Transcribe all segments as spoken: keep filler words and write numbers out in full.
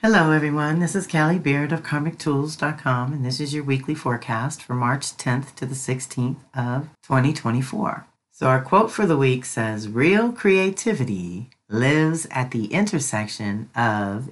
Hello, everyone. This is Callie Beard of karmic tools dot com, and this is your weekly forecast for March tenth to the sixteenth of twenty twenty-four. So our quote for the week says, "Real creativity lives at the intersection of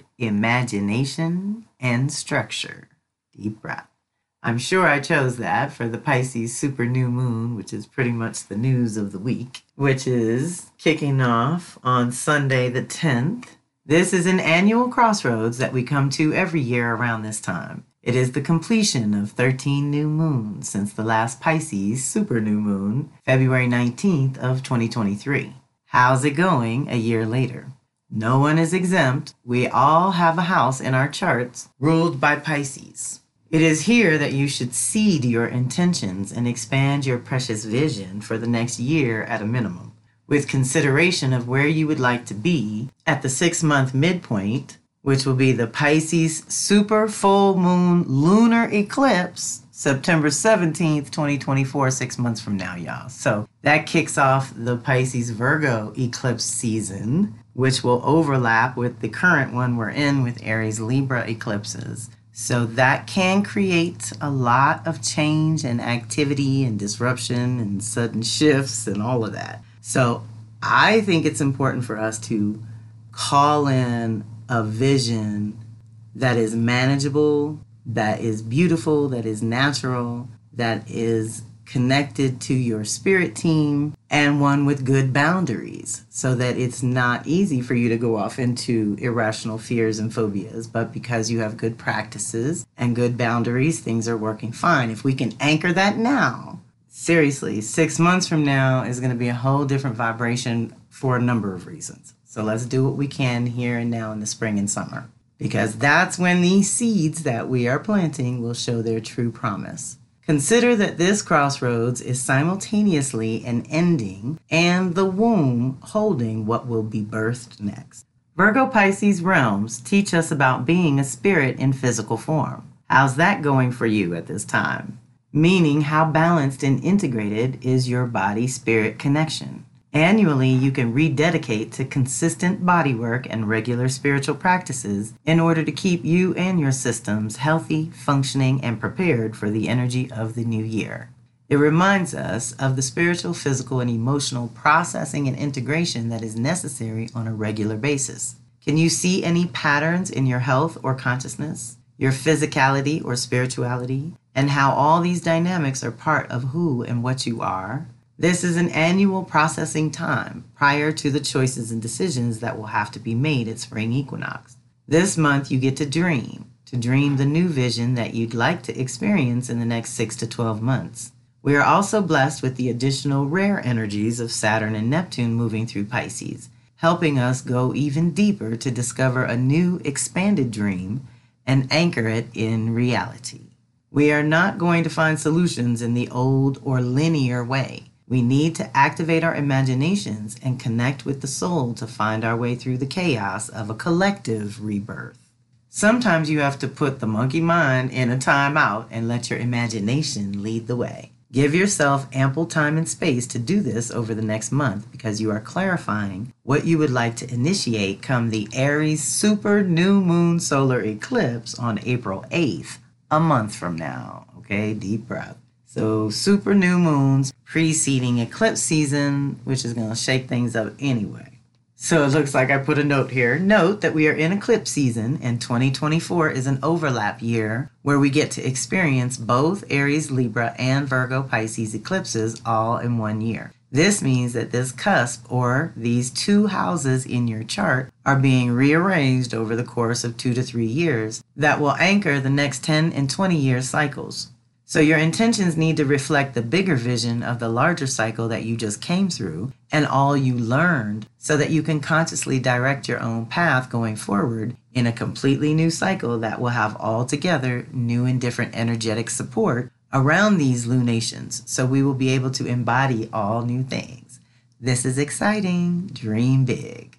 imagination and structure." Deep breath. I'm sure I chose that for the Pisces super new moon, which is pretty much the news of the week, which is kicking off on Sunday the tenth. This is an annual crossroads that we come to every year around this time. It is the completion of thirteen new moons since the last Pisces super new moon, February nineteenth of twenty twenty-three. How's it going a year later? No one is exempt. We all have a house in our charts ruled by Pisces. It is here that you should seed your intentions and expand your precious vision for the next year at a minimum, with consideration of where you would like to be at the six-month midpoint, which will be the Pisces super full moon lunar eclipse, September seventeenth, twenty twenty-four, six months from now, y'all. So that kicks off the Pisces Virgo eclipse season, which will overlap with the current one we're in with Aries Libra eclipses. So that can create a lot of change and activity and disruption and sudden shifts and all of that. So I think it's important for us to call in a vision that is manageable, that is beautiful, that is natural, that is connected to your spirit team, and one with good boundaries so that it's not easy for you to go off into irrational fears and phobias. But because you have good practices and good boundaries, things are working fine. If we can anchor that now, seriously, six months from now is going to be a whole different vibration for a number of reasons. So let's do what we can here and now in the spring and summer, because that's when these seeds that we are planting will show their true promise. Consider that this crossroads is simultaneously an ending and the womb holding what will be birthed next. Virgo Pisces realms teach us about being a spirit in physical form. How's that going for you at this time? Meaning, how balanced and integrated is your body-spirit connection? Annually, you can rededicate to consistent body work and regular spiritual practices in order to keep you and your systems healthy, functioning, and prepared for the energy of the new year. It reminds us of the spiritual, physical, and emotional processing and integration that is necessary on a regular basis. Can you see any patterns in your health or consciousness, your physicality or spirituality, and how all these dynamics are part of who and what you are? This is an annual processing time prior to the choices and decisions that will have to be made at spring equinox. This month you get to dream, to dream the new vision that you'd like to experience in the next six to twelve months. We are also blessed with the additional rare energies of Saturn and Neptune moving through Pisces, helping us go even deeper to discover a new expanded dream and anchor it in reality. We are not going to find solutions in the old or linear way. We need to activate our imaginations and connect with the soul to find our way through the chaos of a collective rebirth. Sometimes you have to put the monkey mind in a timeout and let your imagination lead the way. Give yourself ample time and space to do this over the next month, because you are clarifying what you would like to initiate come the Aries super new moon solar eclipse on April eighth, a month from now. Okay, deep breath. So super new moons preceding eclipse season, which is going to shake things up anyway. So it looks like I put a note here. Note that we are in eclipse season, and twenty twenty-four is an overlap year where we get to experience both Aries Libra and Virgo Pisces eclipses all in one year. This means that this cusp, or these two houses in your chart, are being rearranged over the course of two to three years that will anchor the next ten and twenty year cycles. So your intentions need to reflect the bigger vision of the larger cycle that you just came through and all you learned, so that you can consciously direct your own path going forward in a completely new cycle that will have altogether new and different energetic support around these lunations. So we will be able to embody all new things. This is exciting. Dream big.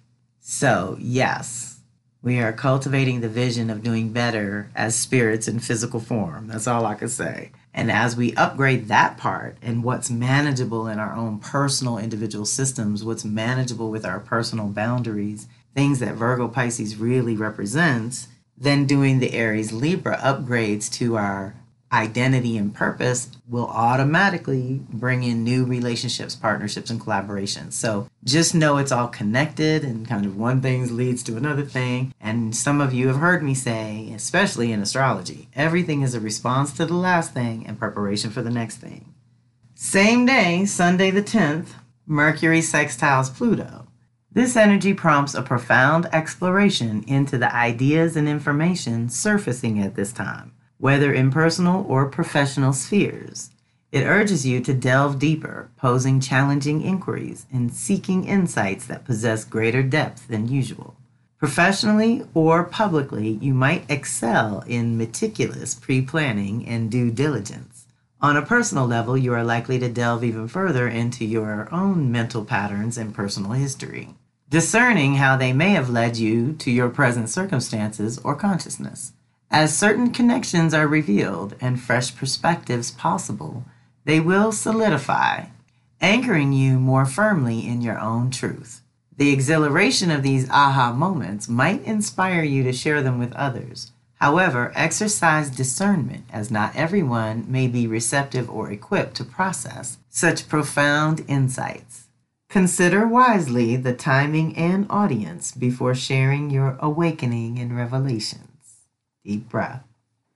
So yes, we are cultivating the vision of doing better as spirits in physical form. That's all I can say. And as we upgrade that part and what's manageable in our own personal individual systems, what's manageable with our personal boundaries, things that Virgo Pisces really represents, then doing the Aries Libra upgrades to our identity and purpose will automatically bring in new relationships, partnerships, and collaborations. So just know it's all connected and kind of one thing leads to another thing. And some of you have heard me say, especially in astrology, everything is a response to the last thing and preparation for the next thing. Same day, Sunday the tenth, Mercury sextiles Pluto. This energy prompts a profound exploration into the ideas and information surfacing at this time, whether in personal or professional spheres. It urges you to delve deeper, posing challenging inquiries and seeking insights that possess greater depth than usual. Professionally or publicly, you might excel in meticulous pre-planning and due diligence. On a personal level, you are likely to delve even further into your own mental patterns and personal history, discerning how they may have led you to your present circumstances or consciousness. As certain connections are revealed and fresh perspectives possible, they will solidify, anchoring you more firmly in your own truth. The exhilaration of these aha moments might inspire you to share them with others. However, exercise discernment, as not everyone may be receptive or equipped to process such profound insights. Consider wisely the timing and audience before sharing your awakening and revelations. Deep breath.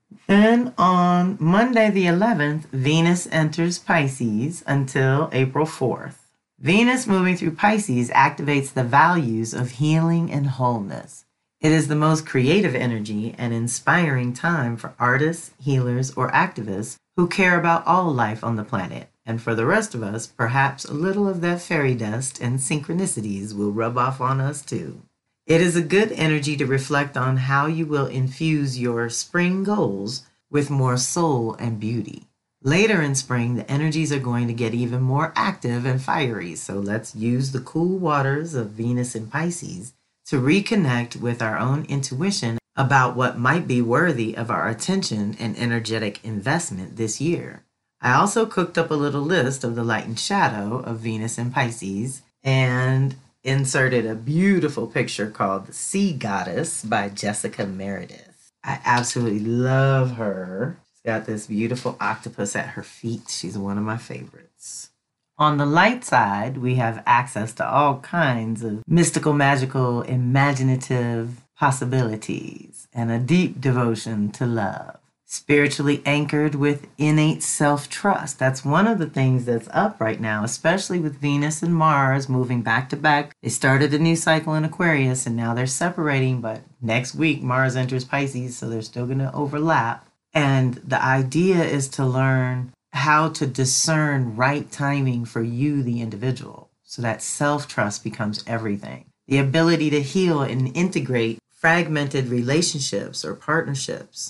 Then on Monday the eleventh, Venus enters Pisces until April fourth. Venus moving through Pisces activates the values of healing and wholeness. It is the most creative energy and inspiring time for artists, healers, or activists who care about all life on the planet. And for the rest of us, perhaps a little of that fairy dust and synchronicities will rub off on us too. It is a good energy to reflect on how you will infuse your spring goals with more soul and beauty. Later in spring, the energies are going to get even more active and fiery, so let's use the cool waters of Venus in Pisces to reconnect with our own intuition about what might be worthy of our attention and energetic investment this year. I also cooked up a little list of the light and shadow of Venus in Pisces and inserted a beautiful picture called The Sea Goddess by Jessica Meredith. I absolutely love her. She's got this beautiful octopus at her feet. She's one of my favorites. On the light side, we have access to all kinds of mystical, magical, imaginative possibilities and a deep devotion to love. Spiritually anchored with innate self-trust. That's one of the things that's up right now, especially with Venus and Mars moving back to back. They started a new cycle in Aquarius and now they're separating, but next week Mars enters Pisces, so they're still going to overlap. And the idea is to learn how to discern right timing for you, the individual, so that self-trust becomes everything. The ability to heal and integrate fragmented relationships or partnerships.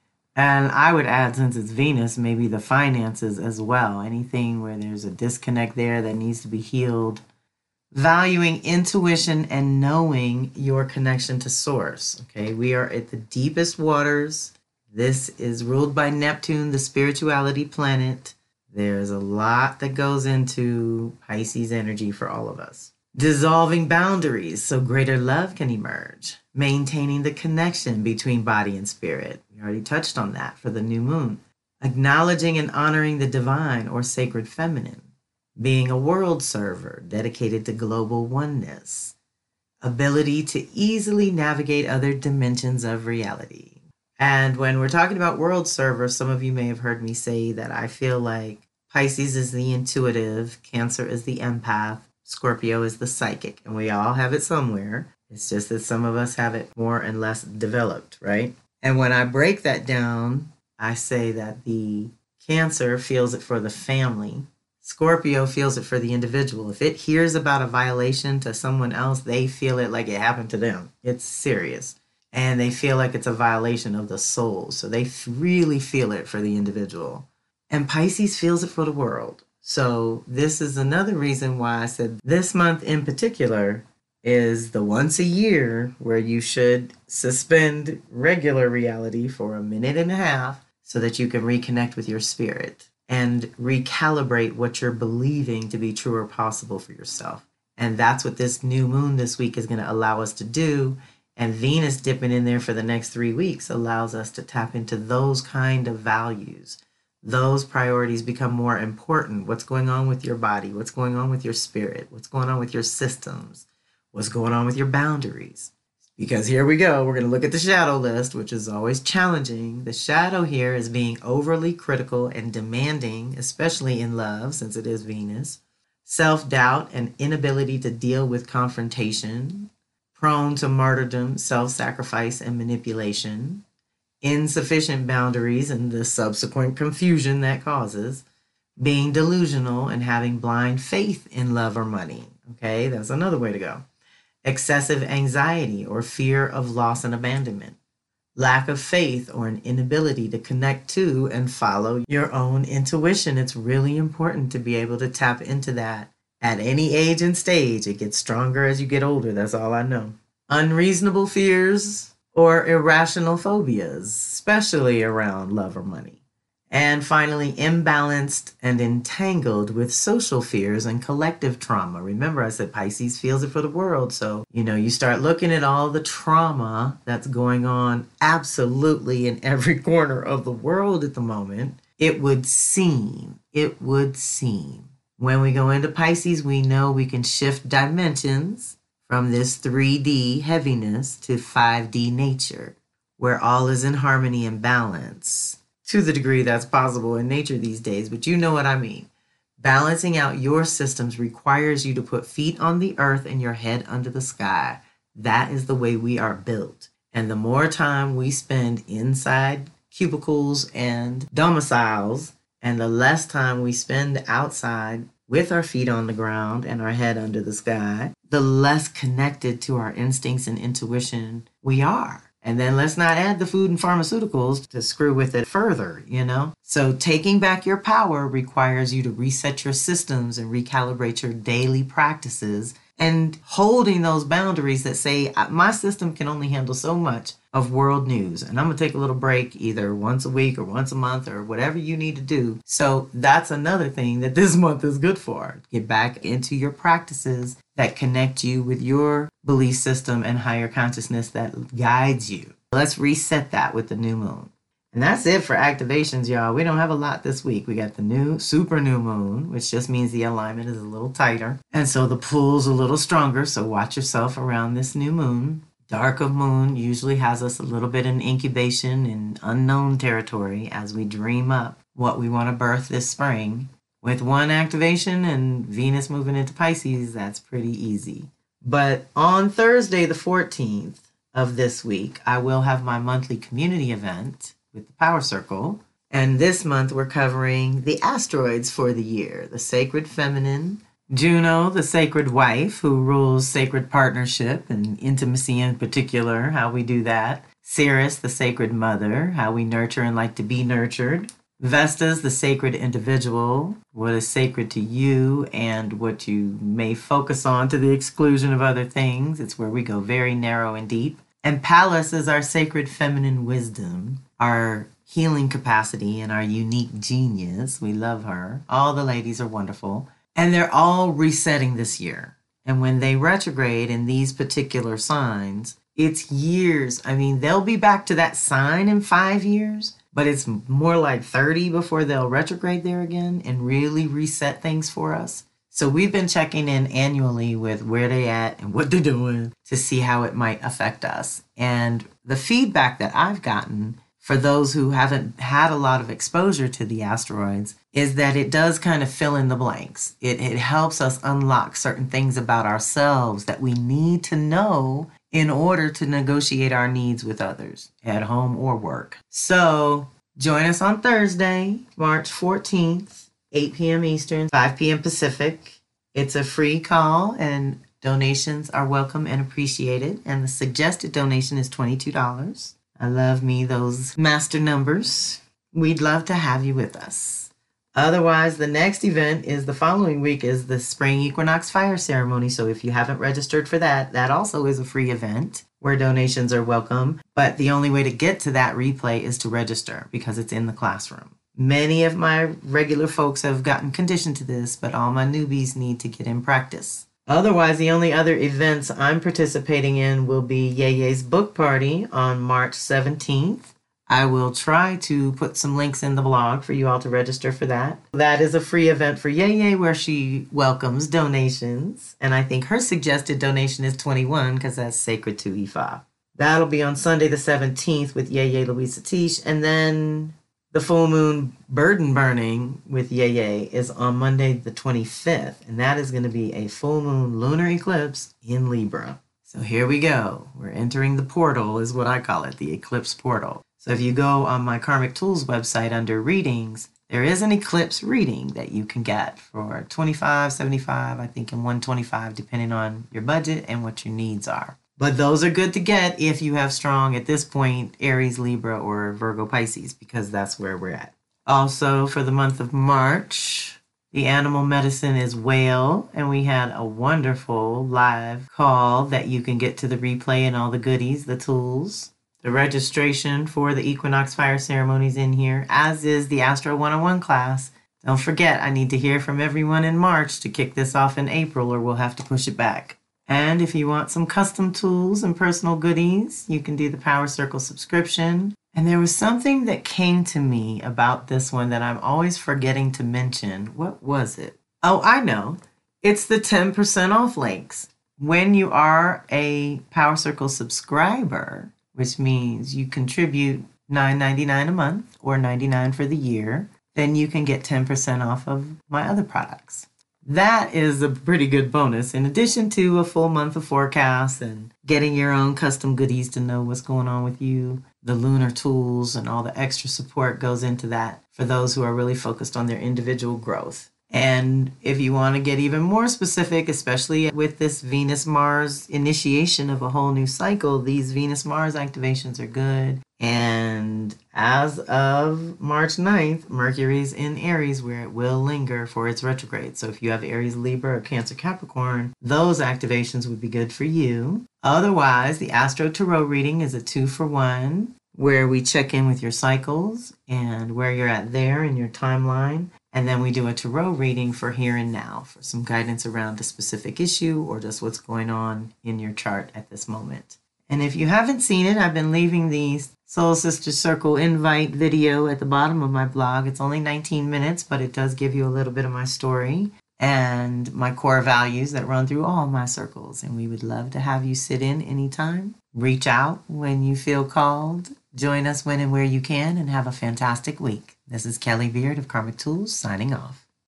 And I would add, since it's Venus, maybe the finances as well. Anything where there's a disconnect there that needs to be healed. Valuing intuition and knowing your connection to source. Okay, we are at the deepest waters. This is ruled by Neptune, the spirituality planet. There's a lot that goes into Pisces energy for all of us. Dissolving boundaries so greater love can emerge. Maintaining the connection between body and spirit. We already touched on that for the new moon. Acknowledging and honoring the divine or sacred feminine. Being a world server dedicated to global oneness. Ability to easily navigate other dimensions of reality. And when we're talking about world server, some of you may have heard me say that I feel like Pisces is the intuitive, Cancer is the empath, Scorpio is the psychic, and we all have it somewhere. It's just that some of us have it more and less developed, right? And when I break that down, I say that the Cancer feels it for the family. Scorpio feels it for the individual. If it hears about a violation to someone else, they feel it like it happened to them. It's serious. And they feel like it's a violation of the soul. So they really feel it for the individual. And Pisces feels it for the world. So this is another reason why I said this month in particular is the once a year where you should suspend regular reality for a minute and a half so that you can reconnect with your spirit and recalibrate what you're believing to be true or possible for yourself. And that's what this new moon this week is going to allow us to do, And Venus dipping in there for the next three weeks allows us to tap into those kind of values. Those priorities become more important. What's going on with your body? What's going on with your spirit? What's going on with your systems? What's going on with your boundaries? Because here we go. We're going to look at the shadow list, which is always challenging. The shadow here is being overly critical and demanding, especially in love, since it is Venus. Self-doubt and inability to deal with confrontation. Prone to martyrdom, self-sacrifice, and manipulation. Insufficient boundaries and the subsequent confusion that causes. Being delusional and having blind faith in love or money. Okay, that's another way to go. Excessive anxiety or fear of loss and abandonment. Lack of faith or an inability to connect to and follow your own intuition. It's really important to be able to tap into that at any age and stage. It gets stronger as you get older. That's all I know. Unreasonable fears or irrational phobias, especially around love or money. And finally, imbalanced and entangled with social fears and collective trauma. Remember, I said Pisces feels it for the world. So, you know, you start looking at all the trauma that's going on absolutely in every corner of the world at the moment. It would seem, it would seem. When we go into Pisces, we know we can shift dimensions from this three D heaviness to five D nature, where all is in harmony and balance. To the degree that's possible in nature these days, but you know what I mean. Balancing out your systems requires you to put feet on the earth and your head under the sky. That is the way we are built. And the more time we spend inside cubicles and domiciles, and the less time we spend outside with our feet on the ground and our head under the sky, the less connected to our instincts and intuition we are. And then let's not add the food and pharmaceuticals to screw with it further, you know? So taking back your power requires you to reset your systems and recalibrate your daily practices and holding those boundaries that say, my system can only handle so much of world news. And I'm going to take a little break either once a week or once a month or whatever you need to do. So that's another thing that this month is good for. Get back into your practices that connect you with your belief system and higher consciousness that guides you. Let's reset that with the new moon. And that's it for activations, y'all. We don't have a lot this week. We got the new super new moon, which just means the alignment is a little tighter. And so the pull's a little stronger. So watch yourself around this new moon. Dark of moon usually has us a little bit in incubation in unknown territory as we dream up what we want to birth this spring. With one activation and Venus moving into Pisces, that's pretty easy. But on Thursday, the fourteenth of this week, I will have my monthly community event with the Power Circle. And this month we're covering the asteroids for the year. The sacred feminine, Juno, the sacred wife, who rules sacred partnership and intimacy in particular, how we do that. Ceres, the sacred mother, how we nurture and like to be nurtured. Vestas, the sacred individual, what is sacred to you and what you may focus on to the exclusion of other things. It's where we go very narrow and deep. And Pallas is our sacred feminine wisdom, our healing capacity, and our unique genius. We love her. All the ladies are wonderful. And they're all resetting this year. And when they retrograde in these particular signs, it's years. I mean, they'll be back to that sign in five years, but it's more like thirty before they'll retrograde there again and really reset things for us. So we've been checking in annually with where they at and what they're doing to see how it might affect us. And the feedback that I've gotten for those who haven't had a lot of exposure to the asteroids is that it does kind of fill in the blanks. It, it helps us unlock certain things about ourselves that we need to know in order to negotiate our needs with others at home or work. So join us on Thursday, March fourteenth, eight p.m. Eastern, five p.m. Pacific. It's a free call and donations are welcome and appreciated. And the suggested donation is twenty-two dollars. I love me those master numbers. We'd love to have you with us. Otherwise, the next event is the following week is the Spring Equinox Fire Ceremony. So if you haven't registered for that, that also is a free event where donations are welcome. But the only way to get to that replay is to register because it's in the classroom. Many of my regular folks have gotten conditioned to this, but all my newbies need to get in practice. Otherwise, the only other events I'm participating in will be Yeye's book party on March seventeenth. I will try to put some links in the blog for you all to register for that. That is a free event for Yeye where she welcomes donations. And I think her suggested donation is twenty-one because that's sacred to Ifa. That'll be on Sunday the seventeenth with Yeye Louise Satish. And then the full moon burden burning with Yeye is on Monday the twenty-fifth. And that is going to be a full moon lunar eclipse in Libra. So here we go. We're entering the portal is what I call it, the eclipse portal. So if you go on my Karmic Tools website under readings, there is an eclipse reading that you can get for twenty-five, seventy-five, I think, and one twenty-five, depending on your budget and what your needs are. But those are good to get if you have strong, at this point, Aries, Libra, or Virgo, Pisces, because that's where we're at. Also, for the month of March, the animal medicine is whale, and we had a wonderful live call that you can get to the replay and all the goodies, the tools. The registration for the Equinox Fire Ceremonies in here, as is the Astro one oh one class. Don't forget, I need to hear from everyone in March to kick this off in April, or we'll have to push it back. And if you want some custom tools and personal goodies, you can do the Power Circle subscription. And there was something that came to me about this one that I'm always forgetting to mention. What was it? Oh, I know. It's the ten percent off links. When you are a Power Circle subscriber, which means you contribute nine ninety-nine a month or ninety-nine for the year, then you can get ten percent off of my other products. That is a pretty good bonus, in addition to a full month of forecasts and getting your own custom goodies to know what's going on with you. The lunar tools and all the extra support goes into that for those who are really focused on their individual growth. And if you want to get even more specific, especially with this Venus-Mars initiation of a whole new cycle, these Venus-Mars activations are good. And as of March ninth, Mercury's in Aries, where it will linger for its retrograde. So if you have Aries, Libra, or Cancer, Capricorn, those activations would be good for you. Otherwise, the Astro Tarot reading is a two for one, where we check in with your cycles and where you're at there in your timeline. And then we do a tarot reading for here and now for some guidance around a specific issue or just what's going on in your chart at this moment. And if you haven't seen it, I've been leaving the Soul Sister Circle invite video at the bottom of my blog. It's only nineteen minutes, but it does give you a little bit of my story and my core values that run through all my circles. And we would love to have you sit in anytime. Reach out when you feel called. Join us when and where you can, and have a fantastic week. This is Kelly Beard of Karmic Tools signing off.